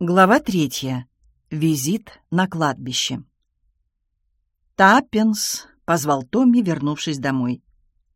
Глава 3. Визит на кладбище. «Таппинс!» — позвал Томми, вернувшись домой.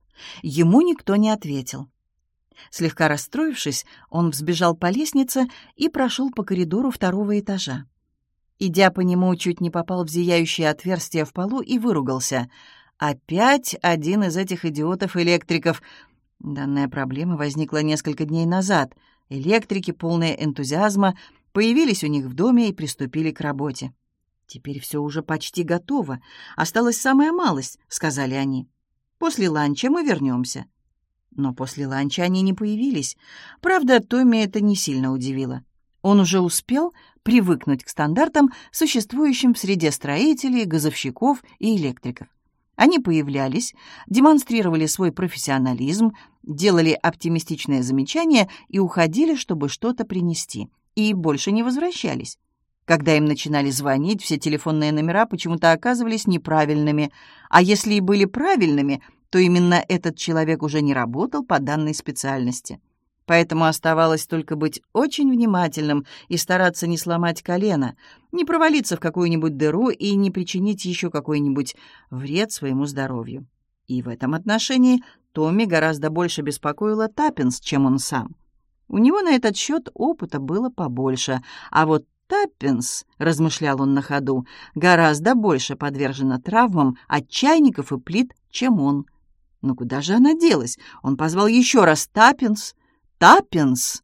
Ему никто не ответил. Слегка расстроившись, он взбежал по лестнице и прошел по коридору второго этажа. Идя по нему, чуть не попал в зияющее отверстие в полу и выругался. Опять один из этих идиотов-электриков. Данная проблема возникла несколько дней назад. Электрики, полные энтузиазма, появились у них в доме и приступили к работе. «Теперь все уже почти готово. Осталась самая малость», — сказали они. «После ланча мы вернемся». Но после ланча они не появились. Правда, Томми это не сильно удивило. Он уже успел привыкнуть к стандартам, существующим в среде строителей, газовщиков и электриков. Они появлялись, демонстрировали свой профессионализм, делали оптимистичные замечания и уходили, чтобы что-то принести. И больше не возвращались. Когда им начинали звонить, все телефонные номера почему-то оказывались неправильными, а если и были правильными, то именно этот человек уже не работал по данной специальности. Поэтому оставалось только быть очень внимательным и стараться не сломать колено, не провалиться в какую-нибудь дыру и не причинить еще какой-нибудь вред своему здоровью. И в этом отношении Томми гораздо больше беспокоила Таппинс, чем он сам. У него на этот счет опыта было побольше, а вот Таппинс, размышлял он на ходу, гораздо больше подвержена травмам от чайников и плит, чем он. Но куда же она делась? Он позвал еще раз: «Таппинс! Таппинс!»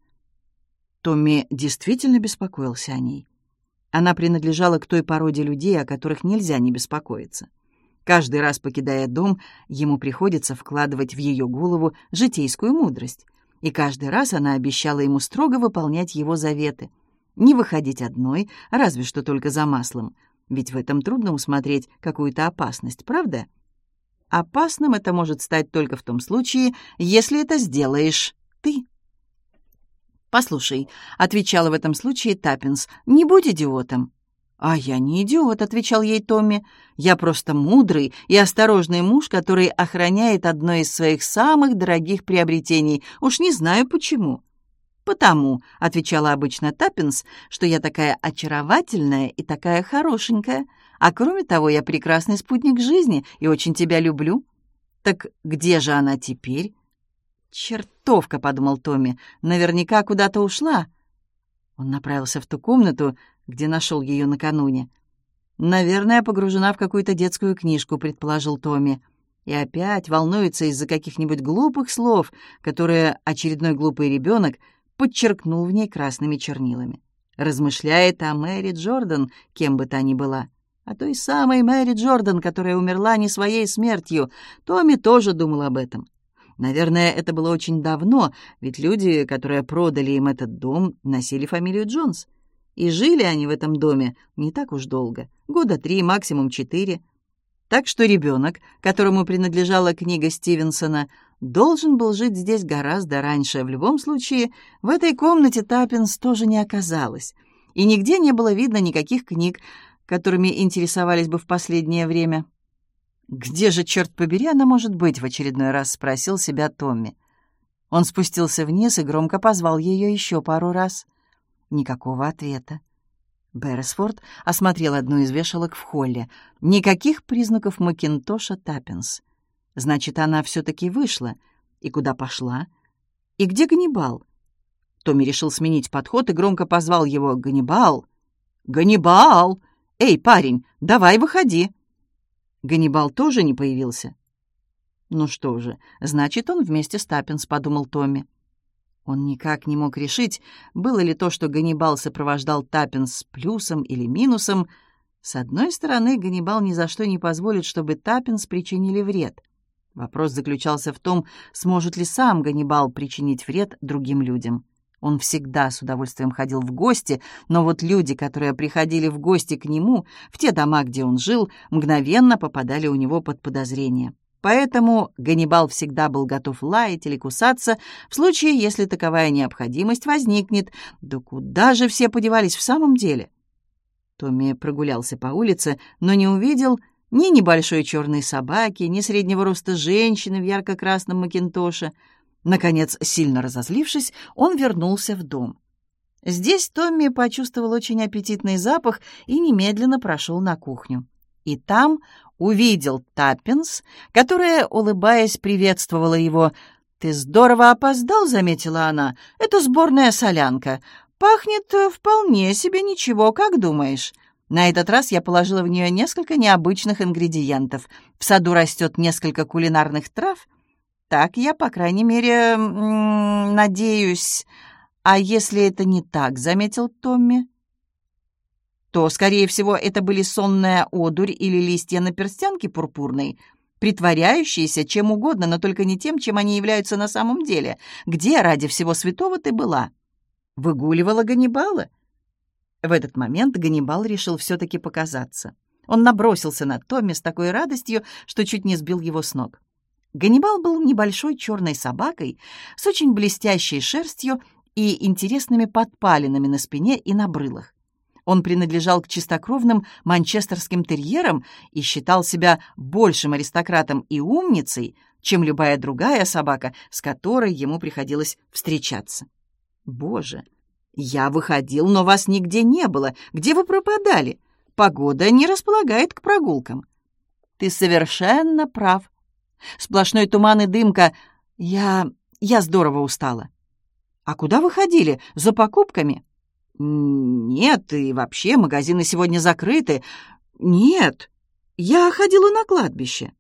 Томми действительно беспокоился о ней. Она принадлежала к той породе людей, о которых нельзя не беспокоиться. Каждый раз, покидая дом, ему приходится вкладывать в ее голову житейскую мудрость. И каждый раз она обещала ему строго выполнять его заветы. Не выходить одной, разве что только за маслом. Ведь в этом трудно усмотреть какую-то опасность, правда? Опасным это может стать только в том случае, если это сделаешь ты. «Послушай», — отвечала в этом случае Таппинс, — «не будь идиотом». «А я не идиот», — отвечал ей Томми. «Я просто мудрый и осторожный муж, который охраняет одно из своих самых дорогих приобретений. Уж не знаю почему». «Потому», — отвечала обычно Таппинс, «что я такая очаровательная и такая хорошенькая. А кроме того, я прекрасный спутник жизни и очень тебя люблю». «Так где же она теперь?» «Чертовка», — подумал Томми, — «наверняка куда-то ушла». Он направился в ту комнату, где нашел ее накануне. «Наверное, погружена в какую-то детскую книжку», — предположил Томми. «И опять волнуется из-за каких-нибудь глупых слов, которые очередной глупый ребенок подчеркнул в ней красными чернилами. Размышляет о Мэри Джордан, кем бы та ни была. О той самой Мэри Джордан, которая умерла не своей смертью. Томми тоже думал об этом. Наверное, это было очень давно, ведь люди, которые продали им этот дом, носили фамилию Джонс. И жили они в этом доме не так уж долго, 3 года, максимум 4. Так что ребенок, которому принадлежала книга Стивенсона, должен был жить здесь гораздо раньше. В любом случае, в этой комнате Таппинс тоже не оказалась. И нигде не было видно никаких книг, которыми интересовались бы в последнее время. «Где же, черт побери, она может быть?» — в очередной раз спросил себя Томми. Он спустился вниз и громко позвал ее еще пару раз. Никакого ответа. Берресфорд осмотрел одну из вешалок в холле. Никаких признаков Макинтоша Таппинс. Значит, она все-таки вышла. И куда пошла? И где Ганнибал? Томми решил сменить подход и громко позвал его: «Ганнибал! Ганнибал! Эй, парень, давай выходи!» Ганнибал тоже не появился. «Ну что же, значит, он вместе с Таппинс», — подумал Томми. Он никак не мог решить, было ли то, что Ганнибал сопровождал Таппинс, с плюсом или минусом. С одной стороны, Ганнибал ни за что не позволит, чтобы Таппинс причинили вред. Вопрос заключался в том, сможет ли сам Ганнибал причинить вред другим людям. Он всегда с удовольствием ходил в гости, но вот люди, которые приходили в гости к нему, в те дома, где он жил, мгновенно попадали у него под подозрение. Поэтому Ганнибал всегда был готов лаять или кусаться в случае, если таковая необходимость возникнет. Да куда же все подевались в самом деле? Томми прогулялся по улице, но не увидел ни небольшой черной собаки, ни среднего роста женщины в ярко-красном макинтоше. Наконец, сильно разозлившись, он вернулся в дом. Здесь Томми почувствовал очень аппетитный запах и немедленно прошел на кухню. И там увидел Таппинс, которая, улыбаясь, приветствовала его. «Ты здорово опоздал», — заметила она. «Это сборная солянка. Пахнет вполне себе ничего, как думаешь?» На этот раз я положила в нее несколько необычных ингредиентов. В саду растет несколько кулинарных трав. Так я, по крайней мере, надеюсь. А если это не так, — заметил Томми, — то, скорее всего, это были сонная одурь или листья наперстянки пурпурной, притворяющиеся чем угодно, но только не тем, чем они являются на самом деле. Где, ради всего святого, ты была? Выгуливала Ганнибала? В этот момент Ганнибал решил все-таки показаться. Он набросился на Томми с такой радостью, что чуть не сбил его с ног. Ганнибал был небольшой черной собакой с очень блестящей шерстью и интересными подпалинами на спине и на брылах. Он принадлежал к чистокровным манчестерским терьерам и считал себя большим аристократом и умницей, чем любая другая собака, с которой ему приходилось встречаться. «Боже, я выходил, но вас нигде не было. Где вы пропадали? Погода не располагает к прогулкам». «Ты совершенно прав. Сплошной туман и дымка. Я здорово устала». «А куда вы ходили? За покупками?» «Нет, и вообще магазины сегодня закрыты. Нет, я ходила на кладбище».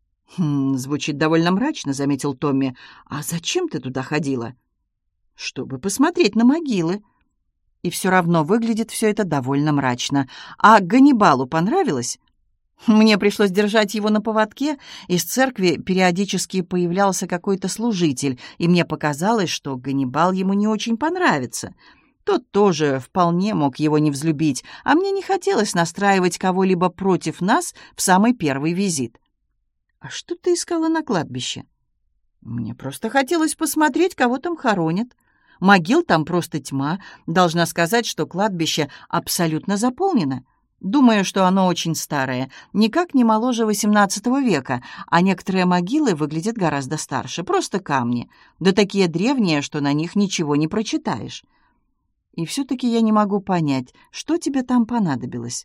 «Звучит довольно мрачно», — заметил Томми. «А зачем ты туда ходила?» «Чтобы посмотреть на могилы». И все равно выглядит все это довольно мрачно. «А Ганнибалу понравилось?» Мне пришлось держать его на поводке. Из церкви периодически появлялся какой-то служитель, и мне показалось, что Ганнибал ему не очень понравится. Тот тоже вполне мог его не взлюбить, а мне не хотелось настраивать кого-либо против нас в самый первый визит. «А что ты искала на кладбище?» «Мне просто хотелось посмотреть, кого там хоронят. Могил там просто тьма. Должна сказать, что кладбище абсолютно заполнено. Думаю, что оно очень старое, никак не моложе XVIII века, а некоторые могилы выглядят гораздо старше, просто камни, да такие древние, что на них ничего не прочитаешь. И все-таки я не могу понять, что тебе там понадобилось».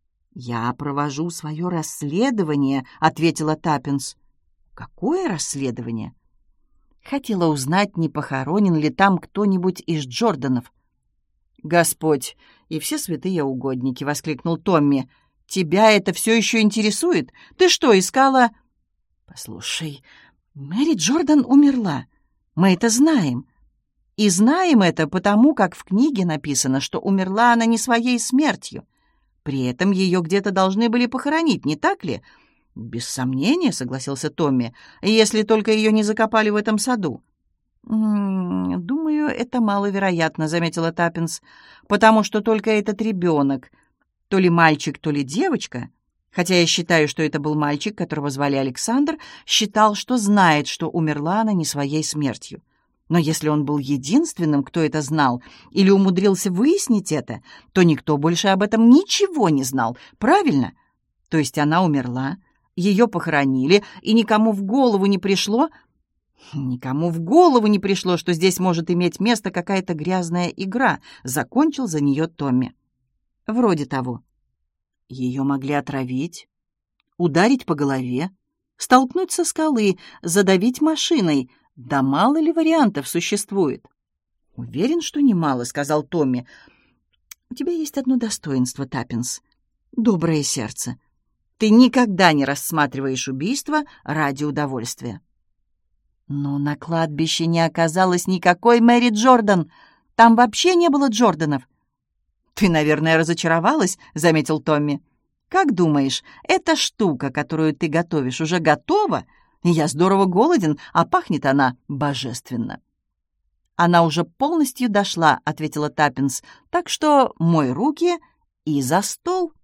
«Я провожу свое расследование», — ответила Таппинс. «Какое расследование?» «Хотела узнать, не похоронен ли там кто-нибудь из Джорданов». «Господь и все святые угодники!» — воскликнул Томми. «Тебя это все еще интересует? Ты что, искала...» «Послушай, Мэри Джордан умерла. Мы это знаем. И знаем это потому, как в книге написано, что умерла она не своей смертью. При этом ее где-то должны были похоронить, не так ли?» «Без сомнения», — согласился Томми, — «если только ее не закопали в этом саду». «Думаю, это маловероятно», — заметила Таппинс, «потому что только этот ребенок, то ли мальчик, то ли девочка, хотя я считаю, что это был мальчик, которого звали Александр, считал, что знает, что умерла она не своей смертью. Но если он был единственным, кто это знал, или умудрился выяснить это, то никто больше об этом ничего не знал, правильно? То есть она умерла, ее похоронили, и никому в голову не пришло... «Никому в голову не пришло, что здесь может иметь место какая-то грязная игра», — закончил за нее Томми. «Вроде того. Ее могли отравить, ударить по голове, столкнуть со скалы, задавить машиной. Да мало ли вариантов существует». «Уверен, что немало», — сказал Томми. «У тебя есть одно достоинство, Таппинс — доброе сердце. Ты никогда не рассматриваешь убийство ради удовольствия». Но на кладбище не оказалось никакой Мэри Джордан. Там вообще не было Джорданов. «Ты, наверное, разочаровалась», — заметил Томми. «Как думаешь, эта штука, которую ты готовишь, уже готова? Я здорово голоден, а пахнет она божественно». «Она уже полностью дошла», — ответила Таппинс, «так что мой руки и за стол».